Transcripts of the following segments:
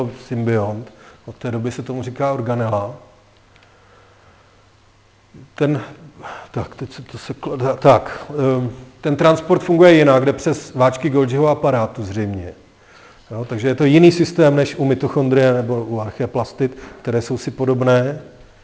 symbiont. Od té doby se tomu říká organela. Ten transport funguje jinak, jde přes váčky Golgiho aparátu zřejmě. Jo, takže je to jiný systém než u mitochondrie nebo u archeplastid, které jsou si podobné.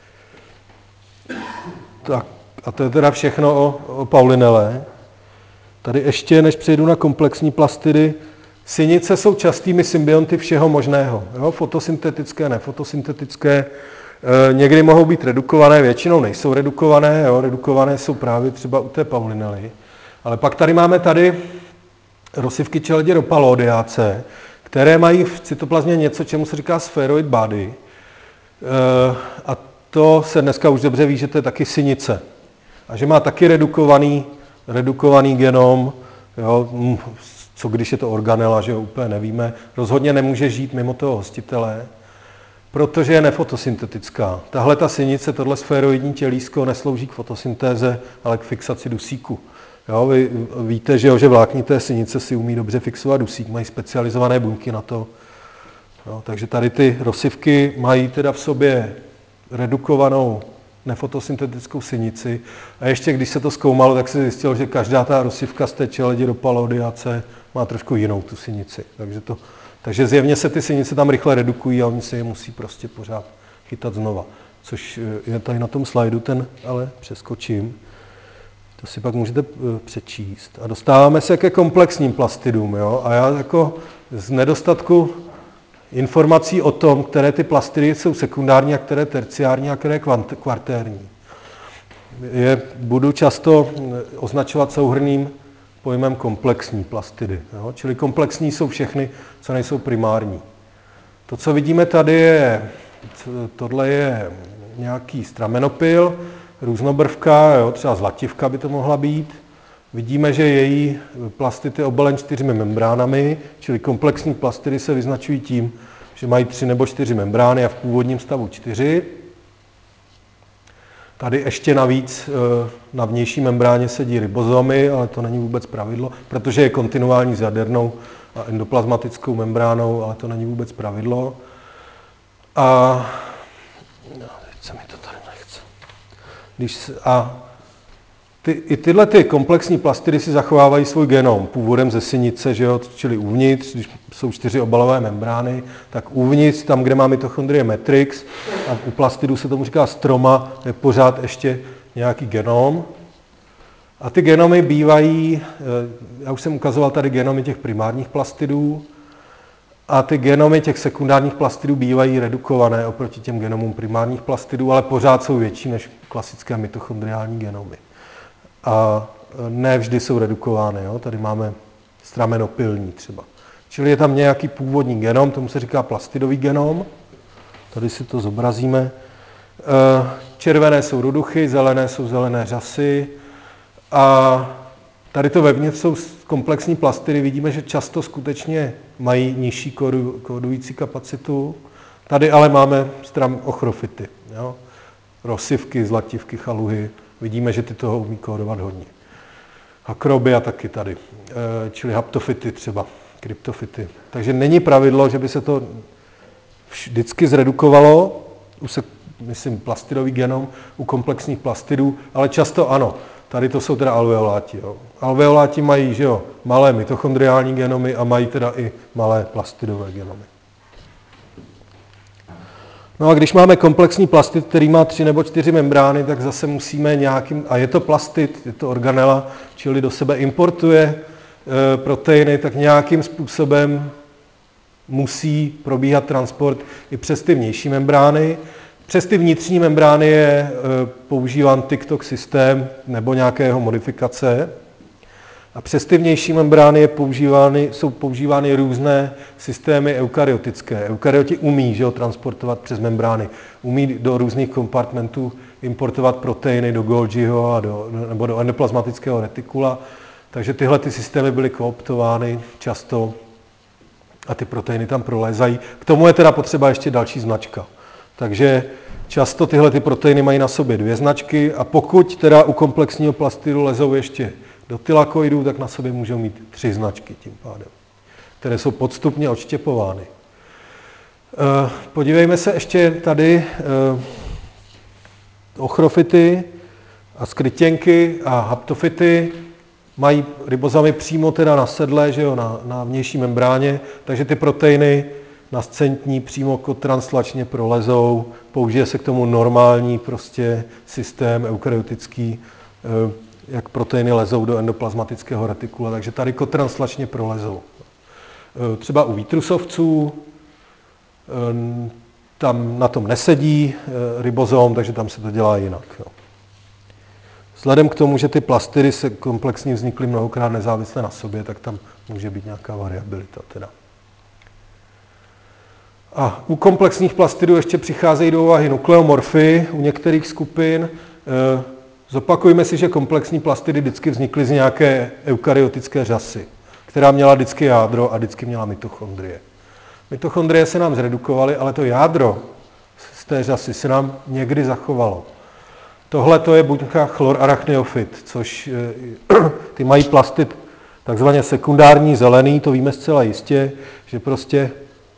Tak, a to je teda všechno o Paulinele. Tady ještě, než přejdu na komplexní plastidy, sinice jsou častými symbionty všeho možného. Jo, fotosyntetické, nefotosyntetické, někdy mohou být redukované, většinou nejsou redukované. Jo, redukované jsou právě třeba u té Paulinely. Ale pak tady máme rozsivky čeledě Rhopalodiaceae, které mají v cytoplazmě něco, čemu se říká spheroid body. A to se dneska už dobře ví, že to je taky sinice. A že má taky redukovaný genom, jo, co když je to organela, že ho úplně nevíme. Rozhodně nemůže žít mimo toho hostitele, protože je nefotosyntetická. Tahle ta sinice, tohle sféroidní tělísko neslouží k fotosyntéze, ale k fixaci dusíku. Jo, vy víte, že vláknité sinice si umí dobře fixovat dusík, mají specializované buňky na to. Jo, takže tady ty rozsivky mají teda v sobě redukovanou nefotosyntetickou sinici. A ještě když se to zkoumalo, tak se zjistilo, že každá ta rozsivka z té čeledi Rhopalodiaceae má trošku jinou tu sinici. Takže zjevně se ty sinice tam rychle redukují a oni se je musí prostě pořád chytat znova. Což je tady na tom slajdu, ten ale přeskočím. To si pak můžete přečíst. A dostáváme se ke komplexním plastidům. Jo? A já jako z nedostatku informací o tom, které ty plastidy jsou sekundární a které terciární a které kvartérní, budu často označovat souhrnným pojmem komplexní plastidy. Jo? Čili komplexní jsou všechny, co nejsou primární. To, co vidíme tady, tohle je nějaký stramenopil, různobrvka, jo, třeba zlativka by to mohla být. Vidíme, že její plastid je obalen 4 membránami, čili komplexní plastidy se vyznačují tím, že mají 3 nebo 4 membrány a v původním stavu 4. Tady ještě navíc na vnější membráně sedí ribozomy, ale to není vůbec pravidlo, protože je kontinuální s jadernou a endoplazmatickou membránou, ale to není vůbec pravidlo. A teď se mi to tady nechce. I tyhle ty komplexní plastidy si zachovávají svůj genom původem ze sinice, že jo? Čili uvnitř, když jsou 4 obalové membrány, tak uvnitř, tam, kde má mitochondrie matrix, a u plastidů se tomu říká stroma, je pořád ještě nějaký genom. A ty genomy bývají, já už jsem ukazoval tady genomy těch primárních plastidů, a ty genomy těch sekundárních plastidů bývají redukované oproti těm genomům primárních plastidů, ale pořád jsou větší než klasické mitochondriální genomy. A ne vždy jsou redukovány. Jo? Tady máme stramenopilní třeba. Čili je tam nějaký původní genom, tomu se říká plastidový genom. Tady si to zobrazíme. Červené jsou ruduchy, zelené jsou zelené řasy. A tady to vevnitř jsou komplexní plastidy. Vidíme, že často skutečně mají nižší kódující kapacitu. Tady ale máme ochrophyty. Jo? Rozsivky, zlativky, chaluhy. Vidíme, že ty toho umí kódovat hodně. Akrobia taky tady, čili haptofyty třeba, kryptofyty. Takže není pravidlo, že by se to vždycky zredukovalo, myslím plastidový genom u komplexních plastidů, ale často ano. Tady to jsou teda alveoláti. Jo. Alveoláti mají, že jo, malé mitochondriální genomy a mají teda i malé plastidové genomy. No a když máme komplexní plastid, který má 3 nebo 4 membrány, tak zase musíme a je to plastid, je to organela, čili do sebe importuje proteiny, tak nějakým způsobem musí probíhat transport i přes ty vnější membrány. Přes ty vnitřní membrány je používán TikTok systém nebo nějaké jeho modifikace. A přes ty vnější membrány jsou používány různé systémy eukaryotické. Eukaryoti umí, že ho, transportovat přes membrány. Umí do různých kompartmentů importovat proteiny do Golgiho nebo do endoplazmatického retikula. Takže tyhle ty systémy byly kooptovány často a ty proteiny tam prolézají. K tomu je teda potřeba ještě další značka. Takže často tyhle ty proteiny mají na sobě 2 značky a pokud teda u komplexního plastidu lezou ještě do tylakoidů, tak na sobě můžou mít 3 značky tím pádem, které jsou podstupně odštěpovány. Podívejme se ještě tady ochrofity a skrytěnky a haptofity mají ribozomy přímo teda na sedle, že jo, na vnější membráně, takže ty proteiny nascentní přímo translačně prolezou, použije se k tomu normální prostě systém eukaryotický, jak proteiny lezou do endoplazmatického retikula, takže tady kotranslačně prolezou. Třeba u výtrusovců tam na tom nesedí ribozom, takže tam se to dělá jinak. Jo. Vzhledem k tomu, že ty plastidy se komplexně vznikly mnohokrát nezávisle na sobě, tak tam může být nějaká variabilita teda. A u komplexních plastidů ještě přicházejí do úvahy nukleomorfy u některých skupin. Zopakujme si, že komplexní plastidy vždycky vznikly z nějaké eukaryotické řasy, která měla vždycky jádro a vždycky měla mitochondrie. Mitochondrie se nám zredukovaly, ale to jádro z té řasy se nám někdy zachovalo. Tohle to je buňka chlorarachniofit, což ty mají plastid takzvaně sekundární zelený, to víme zcela jistě, že prostě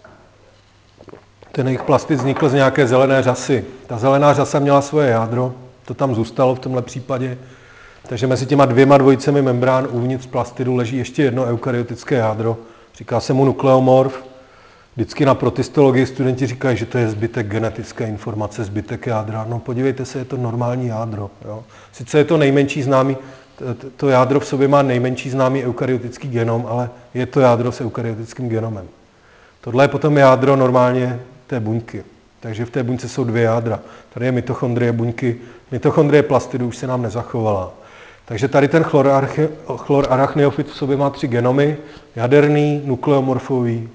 ten jejich plastid vznikl z nějaké zelené řasy. Ta zelená řasa měla svoje jádro, to tam zůstalo v tomhle případě, takže mezi těma dvěma dvojicemi membrán uvnitř plastidu leží ještě jedno eukaryotické jádro, říká se mu nukleomorf. Vždycky na protistologii studenti říkají, že to je zbytek genetické informace, zbytek jádra. No podívejte se, je to normální jádro. Jo. Sice je to nejmenší známý, to jádro v sobě má nejmenší známý eukaryotický genom, ale je to jádro s eukaryotickým genomem. Tohle je potom jádro normálně té buňky. Takže v té buňce jsou dvě jádra. Tady je mitochondrie buňky. Mitochondrie plastidu už se nám nezachovala. Takže tady ten chlorarachniofit v sobě má 3 genomy. Jaderný, nukleomorfový,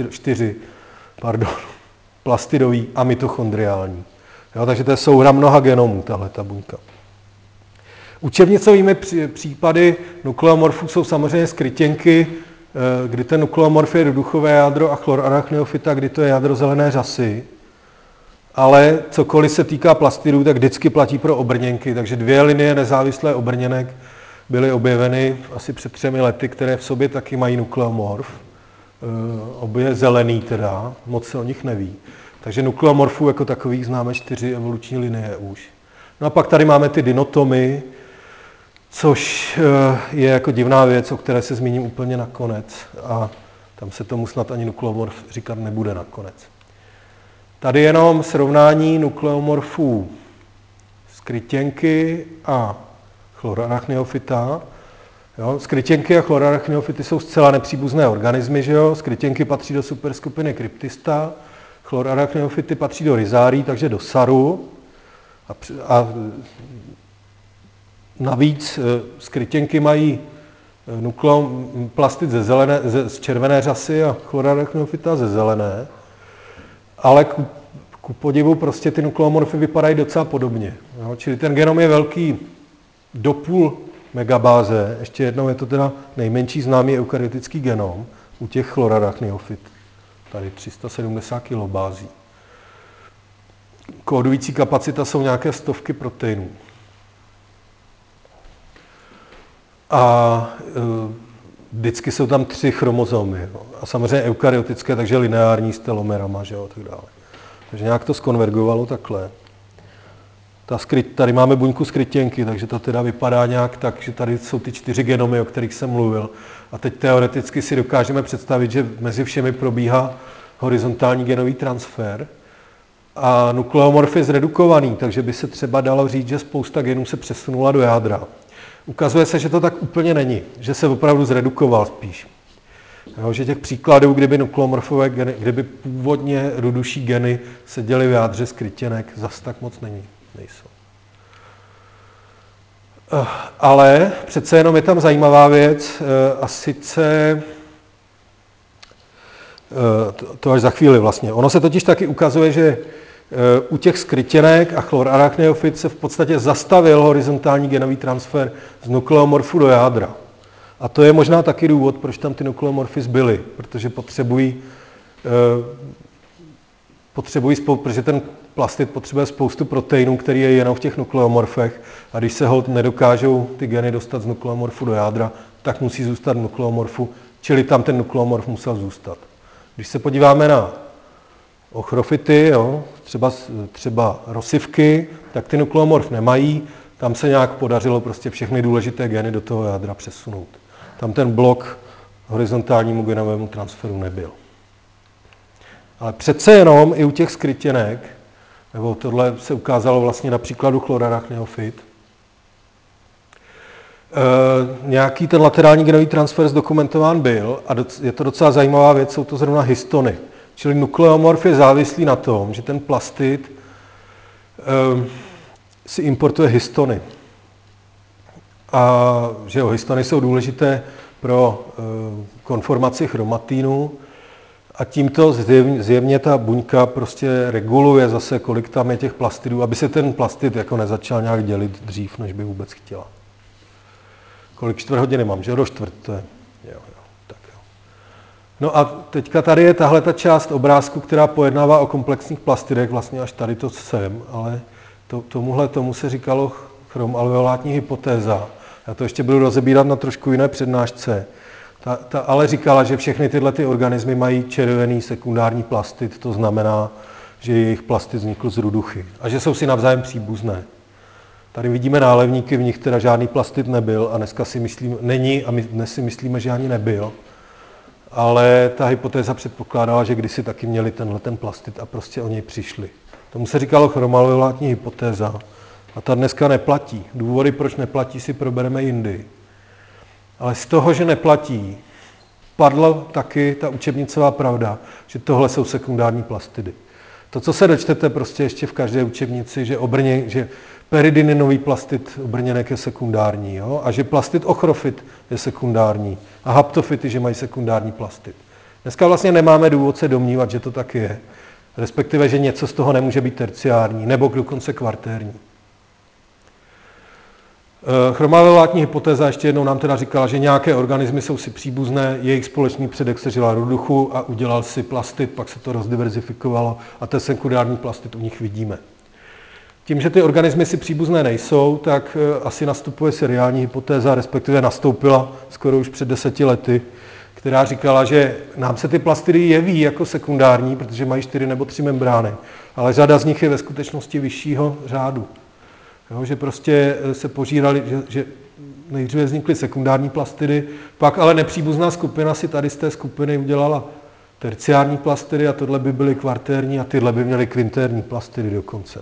plastidový a mitochondriální. Jo, takže to je souhra mnoha genomů, tahleta buňka. Učebnicovými případy nukleomorfů jsou samozřejmě skrytěnky, kdy ten nukleomorf je duchové jádro a chlorarachniofita, kdy to je jádro zelené řasy. Ale cokoliv se týká plastidů, tak vždycky platí pro obrněnky. Takže 2 linie nezávislé obrněnek byly objeveny asi před 3 lety, které v sobě taky mají nukleomorf. Obě zelený teda, moc se o nich neví. Takže nukleomorfů jako takových známe 4 evoluční linie už. No a pak tady máme ty dinotomy, což je jako divná věc, o které se zmíním úplně nakonec. A tam se tomu snad ani nukleomorf říkat nebude nakonec. Tady jenom srovnání nukleomorfů skrytěnky a chlorarachniofita. Jo, skrytěnky a chlorarachniofity jsou zcela nepříbuzné organismy, že jo? Skrytěnky patří do superskupiny Cryptista, chlorarachniofity patří do Rhizarii, takže do Saru. A navíc skrytěnky mají plastid z červené řasy a chlorarachniofita ze zelené. Ale ku podivu prostě ty nukleomorfy vypadají docela podobně. Jo? Čili ten genom je velký do půl megabáze. Ještě jednou je to teda nejmenší známý eukaryotický genom u těch chlorarachniofit. Tady 370 kilobází. Kódující kapacita jsou nějaké stovky proteinů. A vždycky jsou tam 3 chromozomy. Jo? A samozřejmě eukaryotické, takže lineární s telomerama, že jo, tak dále. Takže nějak to skonvergovalo takhle. Tady máme buňku skrytěnky, takže ta teda vypadá nějak tak, že tady jsou ty 4 genomy, o kterých jsem mluvil. A teď teoreticky si dokážeme představit, že mezi všemi probíhá horizontální genový transfer. A nukleomorf je zredukovaný, takže by se třeba dalo říct, že spousta genů se přesunula do jádra. Ukazuje se, že to tak úplně není, že se opravdu zredukoval spíš. Jo, že těch příkladů, kdyby nukleomorfové geny, kdyby původně ruduší geny seděly v jádře skrytěnek, zas tak moc nejsou. Ale přece jenom je tam zajímavá věc, a sice to až za chvíli vlastně. Ono se totiž taky ukazuje, že u těch skrytěnek a chlorarachniofit se v podstatě zastavil horizontální genový transfer z nukleomorfu do jádra. A to je možná taky důvod, proč tam ty nukleomorfy zbyly, protože protože ten plastid potřebuje spoustu proteinů, který je jenom v těch nukleomorfech, a když se holt nedokážou ty geny dostat z nukleomorfu do jádra, tak musí zůstat v nukleomorfu, čili tam ten nukleomorf musel zůstat. Když se podíváme na ochrofity, jo, třeba rosivky, tak ty nukleomorf nemají, tam se nějak podařilo prostě všechny důležité geny do toho jádra přesunout. Tam ten blok horizontálnímu genovému transferu nebyl. Ale přece jenom i u těch skrytěnek, nebo tohle se ukázalo vlastně na příkladu chlorarachneofyt, nějaký ten laterální genový transfer zdokumentován byl a je to docela zajímavá věc, jsou to zrovna histony. Čili nukleomorf je závislý na tom, že ten plastid si importuje histony. A že jo, histony jsou důležité pro konformaci chromatínu a tímto zjevně ta buňka prostě reguluje zase, kolik tam je těch plastidů, aby se ten plastid jako nezačal nějak dělit dřív, než by vůbec chtěla. Kolik čtvrt hodiny mám, že? Do čtvrt, to je. Jo, tak jo. No a teďka tady je tahle ta část obrázku, která pojednává o komplexních plastidech, vlastně až tady to sem, ale tomu se říkalo chromalveolátní hypotéza. Já to ještě budu rozebírat na trošku jiné přednášce. Ta ale říkala, že všechny tyhle ty organismy mají červený sekundární plastid, to znamená, že jejich plastid vznikl z ruduchy a že jsou si navzájem příbuzné. Tady vidíme nálevníky, v nich teda žádný plastid nebyl a dneska si myslíme, není a my dnes si myslíme, že ani nebyl. Ale ta hypotéza předpokládala, že kdysi taky měli ten plastid a prostě o něj přišli. Tomu se říkalo chromalveolátní hypotéza a ta dneska neplatí. Důvody, proč neplatí, si probereme jindy. Ale z toho, že neplatí, padla taky ta učebnicová pravda, že tohle jsou sekundární plastidy. To, co se dočtete prostě ještě v každé učebnici, že peridininový plastid obrněnek je sekundární, jo? A že plastid ochrofit je sekundární a haptofity, že mají sekundární plastid. Dneska vlastně nemáme důvod se domnívat, že to tak je, respektive, že něco z toho nemůže být terciární nebo dokonce kvartérní. Chromalveolátní hypotéza ještě jednou nám teda říkala, že nějaké organismy jsou si příbuzné, jejich společný předek seřela ruduchu a udělal si plastid, pak se to rozdiverzifikovalo a ten sekundární plastid u nich vidíme. Tím, že ty organismy si příbuzné nejsou, tak asi nastupuje seriální hypotéza, respektive nastoupila skoro už před 10 lety, která říkala, že nám se ty plastidy jeví jako sekundární, protože mají 4 nebo 3 membrány, ale řada z nich je ve skutečnosti vyššího řádu. Jo, že prostě se požírali, že nejdříve vznikly sekundární plastidy, pak ale nepříbuzná skupina si tady z té skupiny udělala terciární plastidy a tohle by byly kvartérní a tyhle by měly kvintérní plastidy dokonce.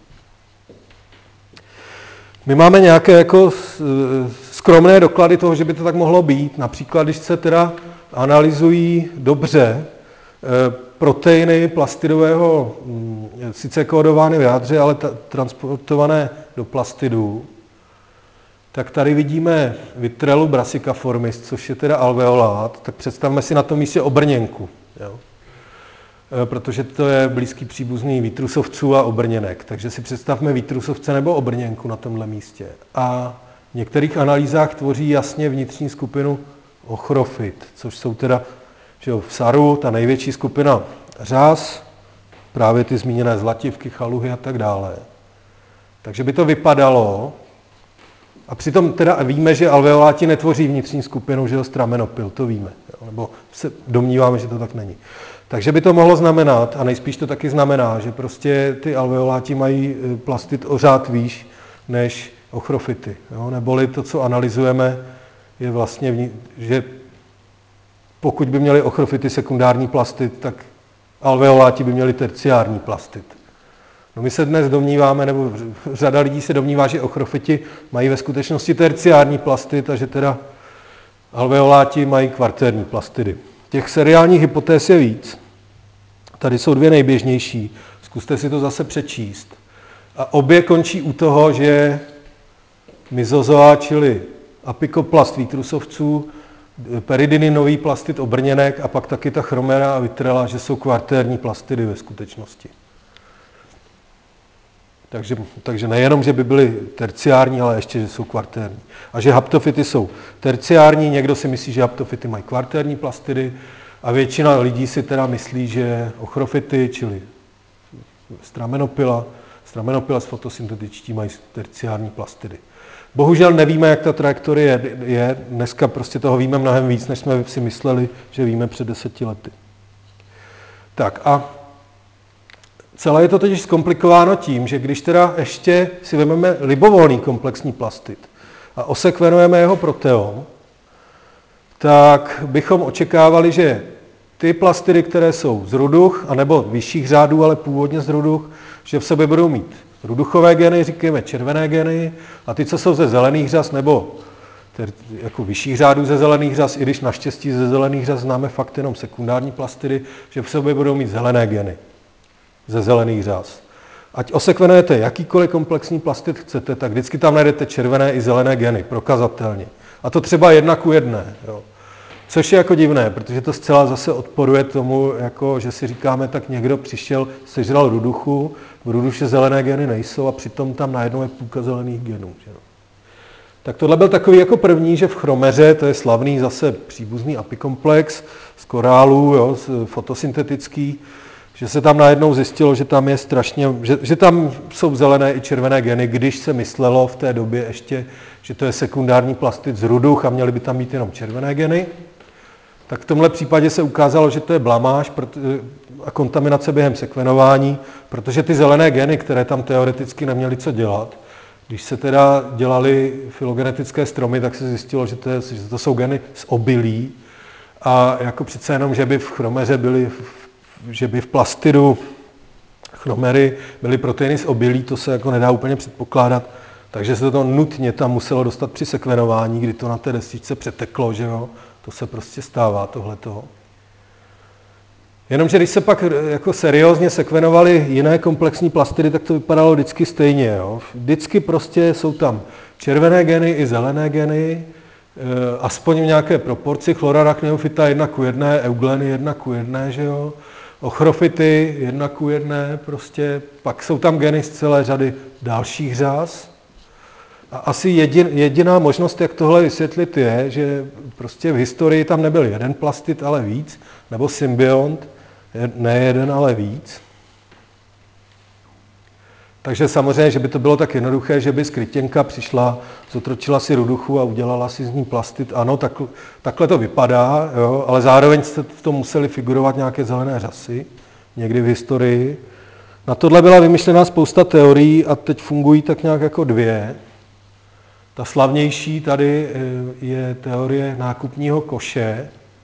My máme nějaké jako skromné doklady toho, že by to tak mohlo být. Například, když se teda analyzují dobře proteiny plastidového, sice kódovány v jádře, ale transportované do plastidů, tak tady vidíme Vitrelu brassicaformis, což je teda alveolát, tak představme si na tom místě obrněnku, jo? Protože to je blízký příbuzný výtrusovců a obrněnek. Takže si představme výtrusovce nebo obrněnku na tomhle místě. A v některých analýzách tvoří jasně vnitřní skupinu ochrofit, což jsou teda, že v saru, ta největší skupina řas, právě ty zmíněné zlativky, chaluhy a tak dále. Takže by to vypadalo, a přitom teda víme, že alveoláti netvoří vnitřní skupinu, že stramenopil, to víme, jo? Nebo se domníváme, že to tak není. Takže by to mohlo znamenat, a nejspíš to taky znamená, že prostě ty alveoláti mají plastid o řád výš než ochrofity. Jo? Neboli to, co analyzujeme, je vlastně, že pokud by měli ochrofity sekundární plastid, tak alveoláti by měli terciární plastid. No my se dnes domníváme, nebo řada lidí se domnívá, že ochrofiti mají ve skutečnosti terciární plastid a že teda alveoláti mají kvartérní plastidy. Těch seriálních hypotéz je víc. Tady jsou 2 nejběžnější. Zkuste si to zase přečíst. A obě končí u toho, že myzozoa, čili apikoplast výtrusovců, peridininový plastid obrněnek a pak taky ta chromera a vitrela, že jsou kvartérní plastidy ve skutečnosti. Takže nejenom, že by byly terciární, ale ještě, že jsou kvartérní. A že haptofity jsou terciární, někdo si myslí, že haptofity mají kvartérní plastidy a většina lidí si teda myslí, že ochrofity, čili stramenopila s fotosyntetičtí mají terciární plastidy. Bohužel nevíme, jak ta trajektorie je. Dneska prostě toho víme mnohem víc, než jsme si mysleli, že víme před 10 lety. Tak a Celé je to totiž zkomplikováno tím, že když teda ještě si vezmeme libovolný komplexní plastid a osekvenujeme jeho proteom, tak bychom očekávali, že ty plastidy, které jsou z ruduch, anebo vyšších řádů, ale původně z ruduch, že v sobě budou mít ruduchové geny, říkáme červené geny, a ty, co jsou ze zelených řas, nebo jako vyšších řádů ze zelených řas, i když naštěstí ze zelených řas známe fakt jenom sekundární plastidy, že v sobě budou mít zelené geny ze zelených řas. Ať osekvenujete jakýkoliv komplexní plastid chcete, tak vždycky tam najdete červené i zelené geny, prokazatelně. A to třeba 1:1. Jo. Což je jako divné, protože to zcela zase odporuje tomu, jako, že si říkáme, tak někdo přišel, sežral ruduchu, v ruduše zelené geny nejsou a přitom tam najednou je půlka zelených genů. Že? Tak tohle byl takový jako první, že v chromeře, to je slavný zase příbuzný apikomplex z korálů, jo, fotosyntetický, že se tam najednou zjistilo, že tam je strašně, že tam jsou zelené i červené geny, když se myslelo v té době ještě, že to je sekundární plastid z ruduch a měly by tam být jenom červené geny. Tak v tomhle případě se ukázalo, že to je blamáž a kontaminace během sekvenování, protože ty zelené geny, které tam teoreticky neměly co dělat, když se teda dělaly filogenetické stromy, tak se zjistilo, že to jsou geny z obilí a jako přece jenom, že by v chromeře že by v plastidu chromery byly proteiny z obilí, to se jako nedá úplně předpokládat, takže se to nutně tam muselo dostat při sekvenování, kdy to na té destičce přeteklo, že jo, to se prostě stává tohleto. Jenomže když se pak jako seriózně sekvenovaly jiné komplexní plastidy, tak to vypadalo vždycky stejně. Jo. Vždycky prostě jsou tam červené geny i zelené geny, aspoň v nějaké proporci, chlorarachneofita 1:1, eugleny 1:1, že jo. Ochrofity 1:1, prostě pak jsou tam geny z celé řady dalších řas. A asi jediná možnost, jak tohle vysvětlit, je, že prostě v historii tam nebyl jeden plastid, ale víc, nebo symbiont, ne jeden, ale víc. Takže samozřejmě, že by to bylo tak jednoduché, že by skrytěnka přišla, zotročila si ruduchu a udělala si z ní plastid. Ano, takhle to vypadá, jo, ale zároveň jste v tom museli figurovat nějaké zelené řasy, někdy v historii. Na tohle byla vymyšlená spousta teorií a teď fungují tak nějak jako dvě. Ta slavnější tady je teorie nákupního koše,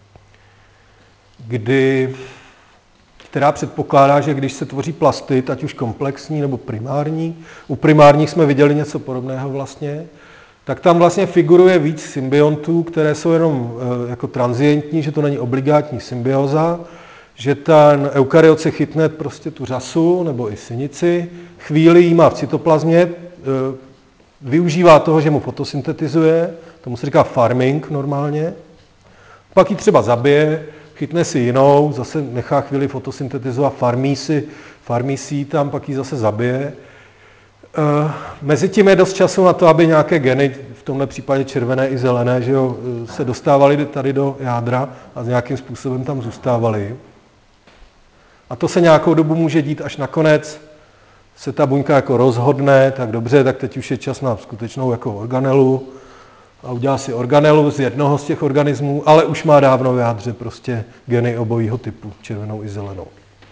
která předpokládá, že když se tvoří plastid, ať už komplexní nebo primární, u primárních jsme viděli něco podobného vlastně, tak tam vlastně figuruje víc symbiontů, které jsou jenom jako transientní, že to není obligátní symbioza, že ten eukaryot se chytne prostě tu řasu nebo i sinici, chvíli jí má v cytoplazmě, využívá toho, že mu fotosyntetizuje, tomu se říká farming normálně, pak ji třeba zabije, chytne si jinou, zase nechá chvíli fotosyntetizovat, farmí si tam, pak ji zase zabije. Mezitím je dost času na to, aby nějaké geny, v tomhle případě červené i zelené, že jo, se dostávaly tady do jádra a nějakým způsobem tam zůstávaly. A to se nějakou dobu může dít, až nakonec se ta buňka jako rozhodne, tak dobře, tak teď už je čas na skutečnou jako organelu a udělá si organelu z jednoho z těch organismů, ale už má dávno v jádře prostě geny obojího typu, červenou i zelenou.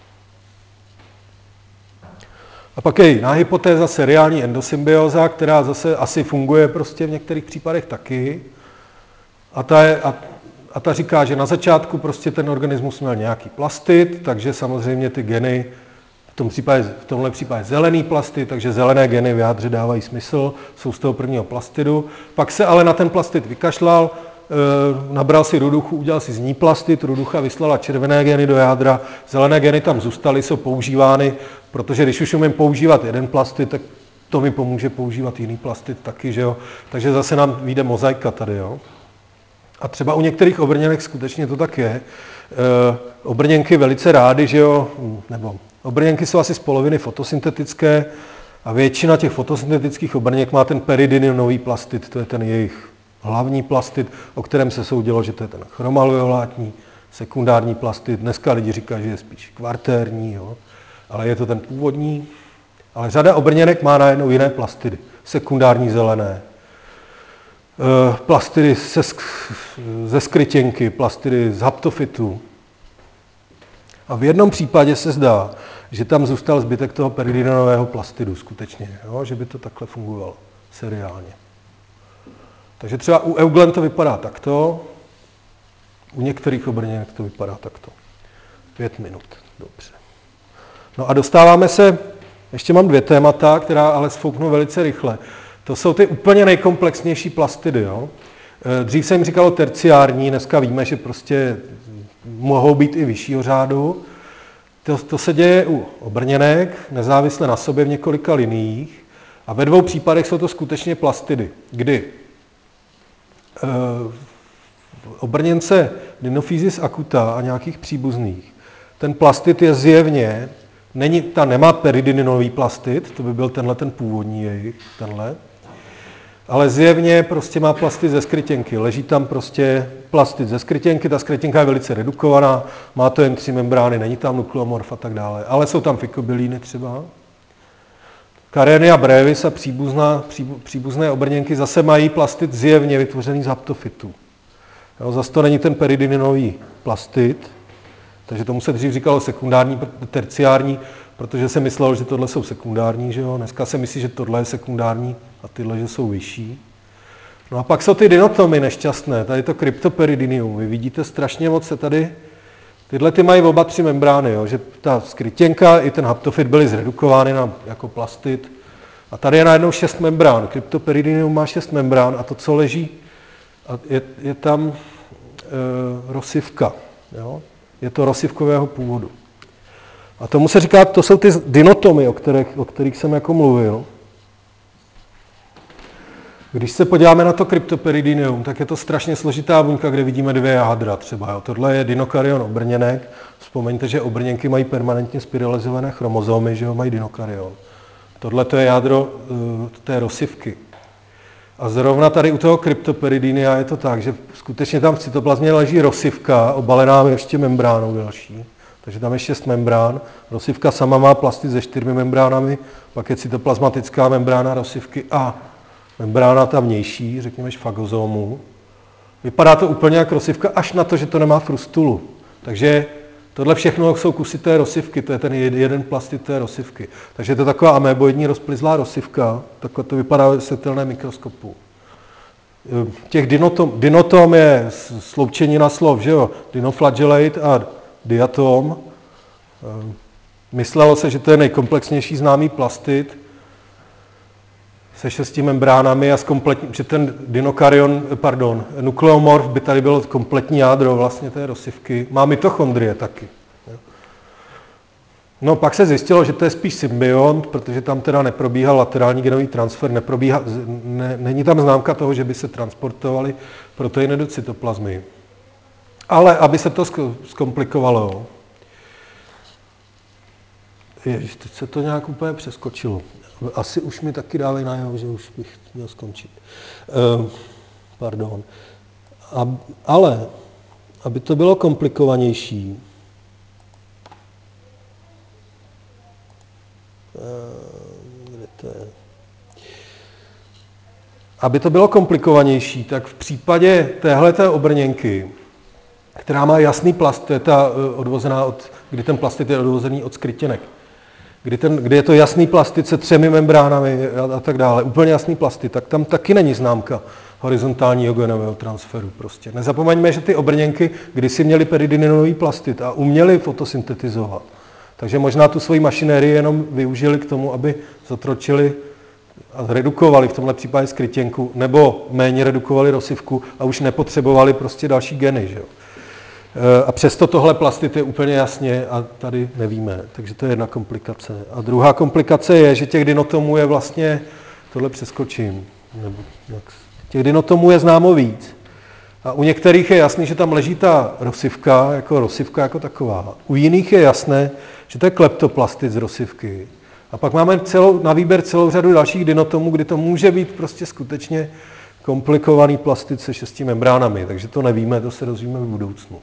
A pak je jiná hypotéza, seriální endosymbióza, která zase asi funguje prostě v některých případech taky. A ta říká, že na začátku prostě ten organismus měl nějaký plastid, takže samozřejmě ty geny, v tomhle případě zelený plastid, takže zelené geny v jádře dávají smysl, jsou z toho prvního plastidu. Pak se ale na ten plastid vykašlal, nabral si ruduchu, udělal si z ní plastid, ruducha vyslala červené geny do jádra, zelené geny tam zůstaly, jsou používány, protože když už umím používat jeden plastid, tak to mi pomůže používat jiný plastid taky, že jo. Takže zase nám vyjde mozaika tady, jo. A třeba u některých obrněnek skutečně to tak je. Obrněnky velice rády, že jo, nebo obrněnky jsou asi z poloviny fotosyntetické a většina těch fotosyntetických obrněnek má ten peridinylový plastid, to je ten jejich hlavní plastid, o kterém se soudilo, že to je ten chromalveolátní, sekundární plastid. Dneska lidi říkají, že je spíš kvartérní, jo, ale je to ten původní. Ale řada obrněnek má najednou jiné plastidy, sekundární zelené, plastidy ze skrytěnky, plastidy z haptofitu. A v jednom případě se zdá, že tam zůstal zbytek toho peridinenového plastidu skutečně, jo? Že by to takhle fungovalo seriálně. Takže třeba u euglen to vypadá takto, u některých obrněnek to vypadá takto. 5 minut, dobře. No a dostáváme se, ještě mám 2 témata, která ale sfouknu velice rychle. To jsou ty úplně nejkomplexnější plastidy. Jo? Dřív se jim říkalo terciární, dneska víme, že prostě mohou být i vyššího řádu. To se děje u obrněnek, nezávisle na sobě v několika liniích. A ve 2 případech jsou to skutečně plastidy, kdy v obrněnce Dinophysis acuta a nějakých příbuzných ten plastid je zjevně, nemá peridinový plastid, to by byl ten původní jejich, tenhle, ale zjevně prostě má plastid ze skrytěnky. Leží tam prostě plastid ze skrytěnky, ta skrytěnka je velice redukovaná, má to jen 3 membrány, není tam nukleomorf a tak dále, ale jsou tam fikobylíny třeba. Karenia brevis a příbuzné obrněnky zase mají plastid zjevně vytvořený z haptofytů. Zase to není ten peridinový plastid, takže tomu se dřív říkalo sekundární, terciární, protože se myslelo, že tohle jsou sekundární, že jo? Dneska se myslí, že tohle je sekundární a tyhle, že jsou vyšší. No a pak jsou ty dinotomy nešťastné, tady to kryptoperidinium. Vy vidíte strašně moc se tady, tyhle ty mají oba 3 membrány, jo? Že ta skrytěnka i ten haptofyt byly zredukovány jako plastid. A tady je najednou 6 membrán. Kryptoperidinium má 6 membrán a to, co leží, je tam rosivka. Jo? Je to rosivkového původu. A tomu se říká, to jsou ty dinotomy, o kterých jsem jako mluvil. Když se podíváme na to kryptoperidinium, tak je to strašně složitá buňka, kde vidíme 2 jádra třeba. Jo. Tohle je dinokarion obrněnek. Vzpomeňte, že obrněnky mají permanentně spiralizované chromozomy, že ho mají dinokarion. Tohle to je jádro té rosivky. A zrovna tady u toho kryptoperidinia je to tak, že skutečně tam v cytoplazmě leží rosivka, obalená ještě membránou další. Takže tam je 6 membrán. Rosivka sama má plastid se 4 membránami, pak je cytoplazmatická membrána rosivky a membrána ta vnější, řekněme fagozómu. Vypadá to úplně jak rosivka, až na to, že to nemá frustulu. Takže tohle všechno jsou kusy té rosivky, to je ten jeden plastid té rosivky. Takže je to taková améboidní rozplizlá rosivka, takhle to vypadá ve světelném mikroskopu. Těch dinotom je sloučenina slov, že jo? Dinoflagellate a diatom. Myslelo se, že to je nejkomplexnější známý plastid se 6 membránami a že ten nukleomorf by tady bylo kompletní jádro vlastně té rosivky. Má mitochondrie taky. No pak se zjistilo, že to je spíš symbiont, protože tam teda neprobíhal laterální genový transfer, není tam známka toho, že by se transportovaly proteiny do cytoplazmy. Ale aby se to zkomplikovalo, ježiš, teď se to nějak úplně přeskočilo. Asi už mi taky dávají najevo, že už bych měl skončit. Pardon. Ale, aby to bylo komplikovanější, kde to je? Aby to bylo komplikovanější, tak v případě téhleté obrněnky, která má jasný plast, to je ta odvozená kdy ten plastid je odvozený od skrytěnek, kdy je to jasný plastid se 3 membránami a tak dále, úplně jasný plastid, tak tam taky není známka horizontálního genového transferu prostě. Nezapomeňme, že ty obrněnky kdysi měly peridinový plastid a uměli fotosyntetizovat. Takže možná tu svoji mašinérii jenom využili k tomu, aby zatročili a redukovali v tomhle případě skrytěnku, nebo méně redukovali rosivku a už nepotřebovali prostě další geny. Že jo? A přesto tohle plastid je úplně jasně a tady nevíme, takže to je jedna komplikace. A druhá komplikace je, že těch dinotomů je vlastně, tohle přeskočím, těch dinotomů je známo víc. A u některých je jasný, že tam leží ta rosivka jako taková. U jiných je jasné, že to je kleptoplastid z rosivky. A pak máme na výběr celou řadu dalších dinotomů, kdy to může být prostě skutečně komplikovaný plastid se 6 membránami. Takže to nevíme, to se dozvíme v budoucnu.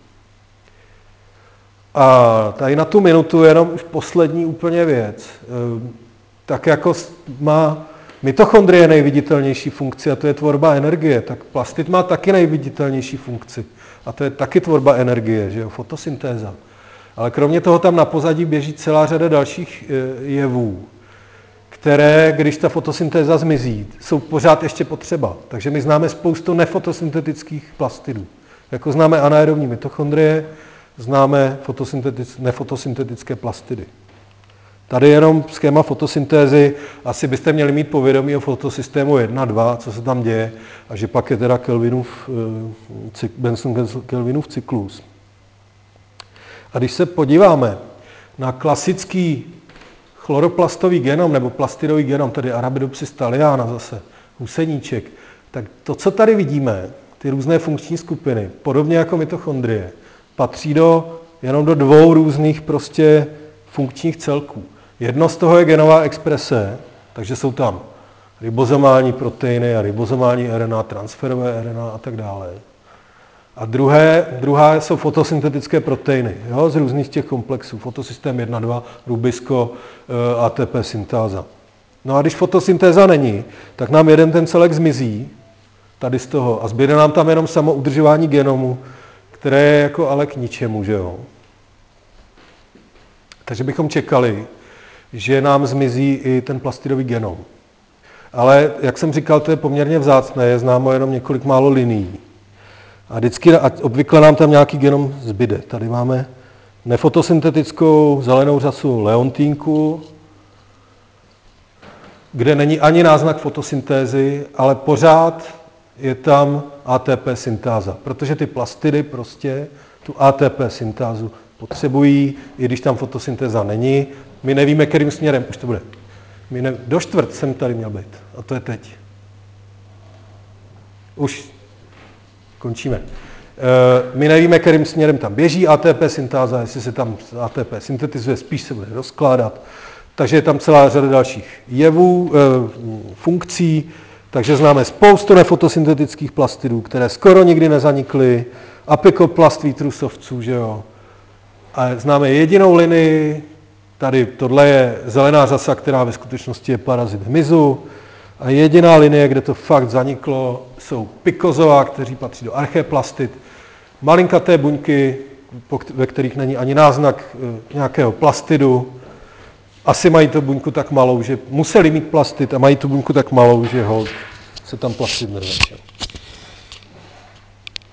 A tady na tu minutu jenom už poslední úplně věc. Tak jako má mitochondrie nejviditelnější funkci a to je tvorba energie, tak plastid má taky nejviditelnější funkci a to je taky tvorba energie, že jo, fotosyntéza. Ale kromě toho tam na pozadí běží celá řada dalších jevů, které, když ta fotosyntéza zmizí, jsou pořád ještě potřeba. Takže my známe spoustu nefotosyntetických plastidů. Jako známe anaerobní mitochondrie, známe nefotosyntetické plastidy. Tady jenom schéma fotosyntézy, asi byste měli mít povědomí o fotosystému 1, 2, co se tam děje, a že pak je teda Benson-Kelvinův cyklus. A když se podíváme na klasický chloroplastový genom nebo plastidový genom, tedy Arabidopsis thaliana zase, huseníček, tak to, co tady vidíme, ty různé funkční skupiny, podobně jako mitochondrie, patří jenom do dvou různých prostě funkčních celků. Jedno z toho je genová exprese, takže jsou tam ribozomální proteiny a ribozomální RNA, transferové RNA a tak dále. A druhá jsou fotosyntetické proteiny, jo, z různých těch komplexů. Fotosystém 1, 2, rubisko, ATP syntáza. No a když fotosyntéza není, tak nám jeden ten celek zmizí, tady z toho, a zbyde nám tam jenom samo udržování genomu, které je jako ale k ničemu, že jo. Takže bychom čekali, že nám zmizí i ten plastidový genom. Ale, jak jsem říkal, to je poměrně vzácné, je známo jenom několik málo linií. A obvykle nám tam nějaký genom zbyde. Tady máme nefotosyntetickou zelenou řasu leontínku, kde není ani náznak fotosyntézy, ale pořád je tam ATP syntáza, protože ty plastidy prostě tu ATP syntázu potřebují, i když tam fotosyntéza není. My nevíme, kterým směrem, už to bude. Do čtvrt jsem tady měl být, a to je teď. Už končíme. My nevíme, kterým směrem tam běží ATP syntáza, jestli se tam ATP syntetizuje, spíš se bude rozkládat. Takže je tam celá řada dalších jevů, funkcí, takže známe spoustu nefotosyntetických plastidů, které skoro nikdy nezanikly, apikoplast výtrusovců, že jo. A známe jedinou linii, tady tohle je zelená řasa, která ve skutečnosti je parazit hmyzu, a jediná linie, kde to fakt zaniklo, jsou pikozoa, kteří patří do archeplastid, malinkaté buňky, ve kterých není ani náznak nějakého plastidu. Asi mají tu buňku tak malou, že museli mít plastid a mají tu buňku tak malou, že se tam plastid nezačal.